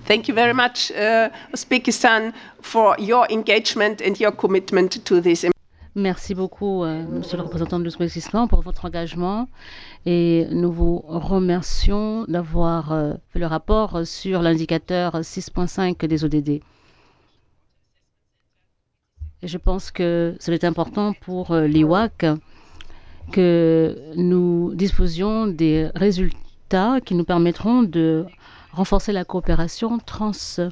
Thank you very much, Uzbekistan, for your engagement and your commitment to this. Merci beaucoup, Monsieur le représentant de l'Ouzbékistan, pour votre engagement et nous vous remercions d'avoir fait le rapport sur l'indicateur 6.5 des ODD. Et je pense que c'est important pour l'IWAC que nous disposions des résultats qui nous permettront de renforcer la coopération